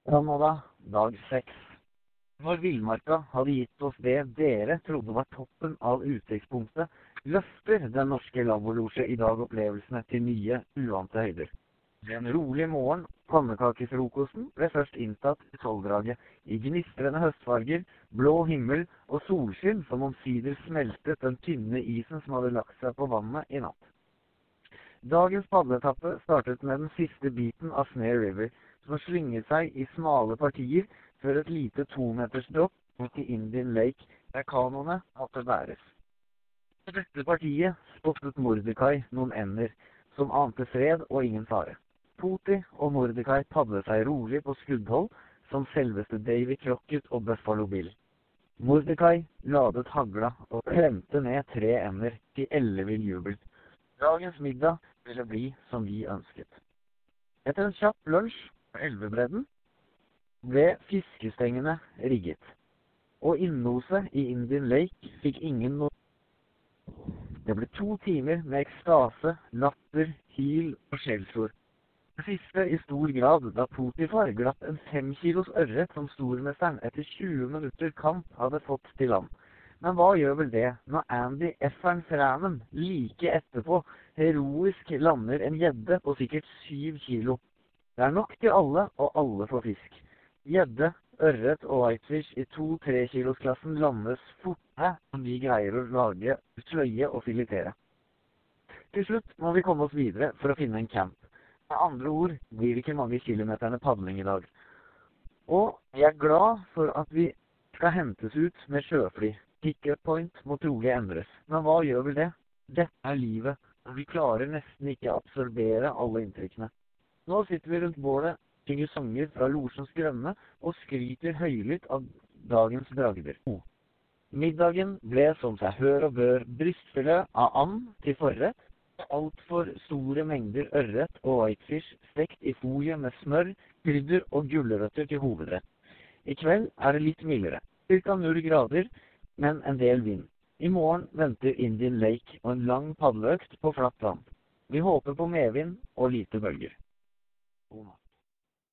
Canada, dag 6. Når villmarka hadde gitt oss det dere trodde var toppen av utsiktspunktet, løfter den norske lavvolosje i dag opplevelsene til nye, uante høyder. Ved en rolig morgen, pannekakefrokosten ble først inntatt i 12-draget, i gnistrende høstfarger, blå himmel og solskinn som omsider smeltet den tynne isen som hadde lagt seg på vannet i natt. Dagens padletappe startet med den siste biten av Snare River, som slynget seg i smale partier før et lite 2-meters dropp mot i Indian Lake, der kanoene måtte bæres. På dette partiet spottet Mordecai noen ender, som ante fred og ingen fare. Poti og Mordecai padlet seg rolig på skuddhold, som selveste Davy Crockett og Buffalo Bill. Mordecai ladet hagla og klemte ned 3 ender til ellevill jubel. Dagens middag ville bli som vi ønsket. Etter en kjapp lunsj på elvebredden ble fiskestengene rigget, og innose i Indian Lake fikk ingen noe. Det ble 2 timer med ekstase, latter, hyl og skjellsord. Det siste i stor grad da Potifar glatt en 5 kilos ørret som stormesteren etter 20 minutter kamp hadde fått til land. Men hva gjør vel det når Andy F.'eren Fræmen like etterpå heroisk lander en gjedde på sikkert 7 kilo? Det er nok til alle, og alle får fisk. Gjedde, ørret og whitefish i 2-3 kilosklassen landes fortere enn vi greier å lage, sløye og filetere. Til slutt må vi komme oss videre for å finne en camp. Med andre ord blir det ikke mange kilometerne padling i dag. Og jeg er glad for at vi skal hentes ut med sjøfly. Pick-up point må trolig endres. Men hva gjør vel det? Dette er livet, og vi klarer nesten ikke å absorbere alle inntrykkene. Nå sitter vi rundt bålet, synger sanger fra Losjens grønne og skryter høylytt av dagens bragder. Middagen ble som seg hør og bør brystfilet av and til forrett, alt for store mengder ørret og whitefish stekt i folie med smør, krydder og gulrøtter til hovedrett. I kveld er det litt mildere, ca. 0 grader, men en del vind. I morgen venter Indian Lake og en lang padleøkt på flatt land. Vi håper på medvind og lite bølger. God natt.